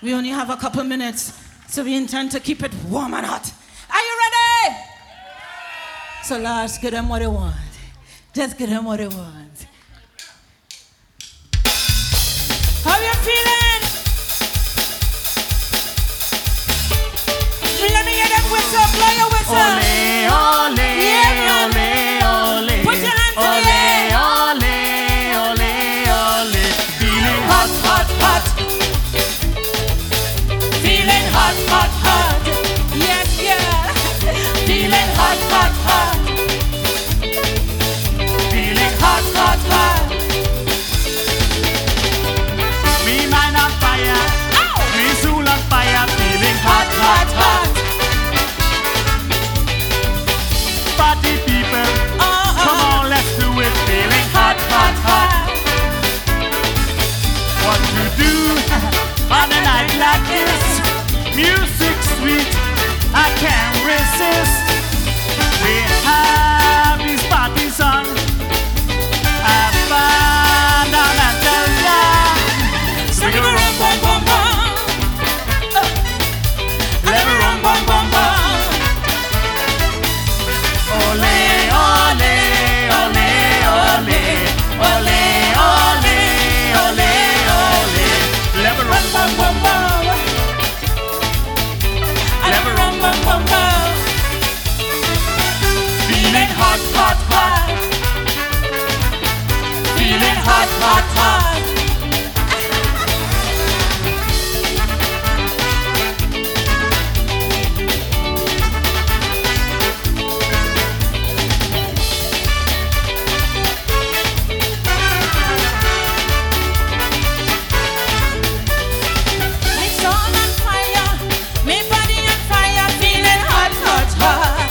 We only have a couple minutes, so we intend to keep it warm and hot. Are you ready? So Lars, give them what they want. Just give them what they want. How you feeling? Let me hear that whistle. Blow your whistle. Ole, ole, yeah, ole, ole. Put your hands ole, in the air. ole, ole, ole. Feeling hot, hot, hot. Feeling hot, hot, hot. Yes, yeah. Feeling hot, hot, hot. Feeling hot, hot, hot. Me mind on fire. Ow! Me soul on fire. Feeling hot, hot, hot. Party people, come on, let's do it. Feeling hot, hot, hot. What to do on a night like this? Music sweet, I can't resist. We have these parties on. Have fun down at the line. Swing a rum, bum, bum, bum. Let me rum, bum, bum, bum. Ole, ole, ole, ole, ole, ole, ole, ole. Let me rum, bum, bum, bum. Let me rum, bum, bum, bum. Feeling hot, hot, hot. Feeling hot, hot, hot. My soul on fire, my body on fire, feeling hot, hot, hot.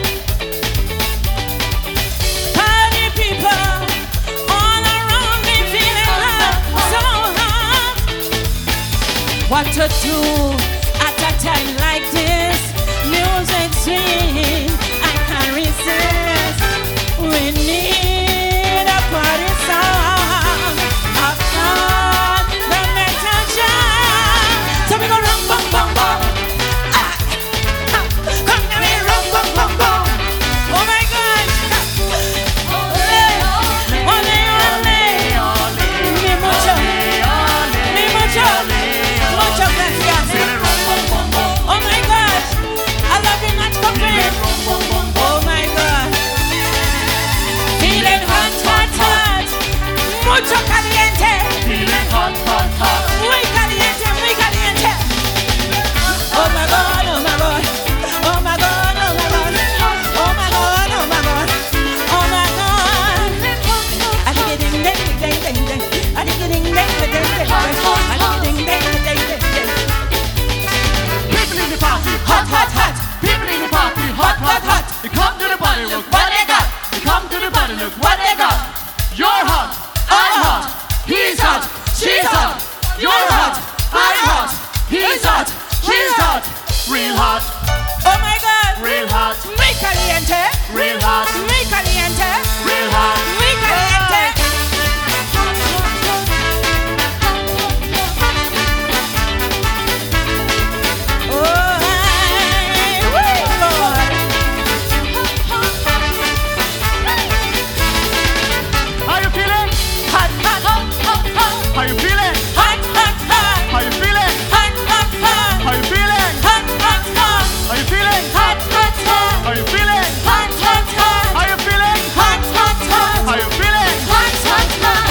Party people all around me, feeling hot, so hot. What to do at a time like this? Music sweet, I can't resist. We need a party song, a fun, the metal jam. So we go rum bum bum bum. Ah, ah, come to me rum bum bum bum. Oh my God. Ole, ole, ole. Mi mucho, mucho gracias. Oh my God, I love you not complete. Oh my God, feeling hot, hot, hot. Mucho caliente. Feeling hot, hot, hot. Muy caliente, muy caliente. Oh my God, oh my God. Oh my God, oh my God. Oh my God, oh my God. Oh my God. I dig it ding ding ding ding ding. I dig it ding ding ding ding ding. I dig it ding ding ding ding ding. People in the party, hot, hot, hot. People in the party, hot, hot, hot. You come to the party, look what they got. You come to the party, look what they got. You're hot, I'm hot. He's hot, she's hot. You're hot, I'm hot. He's hot, she's hot. Real hot, Oh my God. real hot, Muy caliente. real hot, Muy caliente. real hot. Muy caliente. Oh, Lord. How you feeling? Hot, hot, hot, hot, hot. How you feeling? Hot, hot, hot. How you feeling? Hot, hot, hot. How you feeling? Hot, hot, hot. How you feeling? Hot, hot, hot. How you feeling? Hot, hot, hot. How you feeling? Hot, hot, hot. How you feeling? Hot, hot, hot.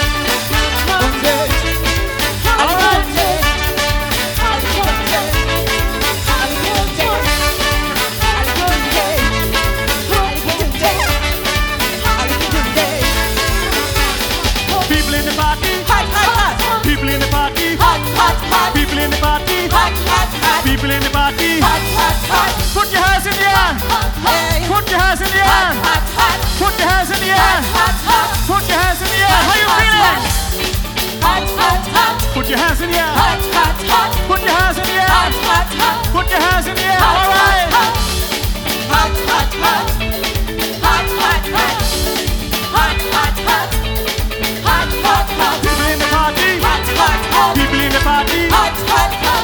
People in the party, Hot, hot, hot. people in the party, Hot, hot, hot. people in the party, Hot, hot, hot. people in the party. Hot, hot, hot. Put your hands in the air. Hey. Put your hands in the Hot, air. hot, hot. Put your hands in the air. Hot, hot. Put your hands in the air. How you feeling? Hot, hot, hot. Put your hands in the air. Hot, hot, hot. Put your hands in the air. Hot, hot, hot. Put your hands in the air. Hot, All right. hot, hot. Hot, hot, hot. Hot, hot, hot. Hot, hot, hot. Hot, hot, hot. People in the party. Hot, hot, hot. People in the party. Hot, hot, hot.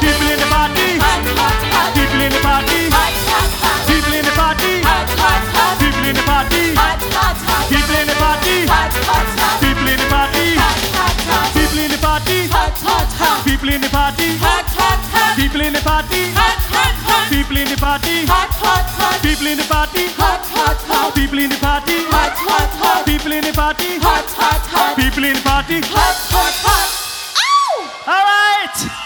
in the party. Hot, hot, hot. People in the party. Hot, hot, hot. People in the party. Hot, hot, hot. People in the party. Hot, hot, hot. People in the party. Hot, hot, hot. People in the party. Hot, hot, hot. People in the party. Hot, hot, hot. Ow! All right.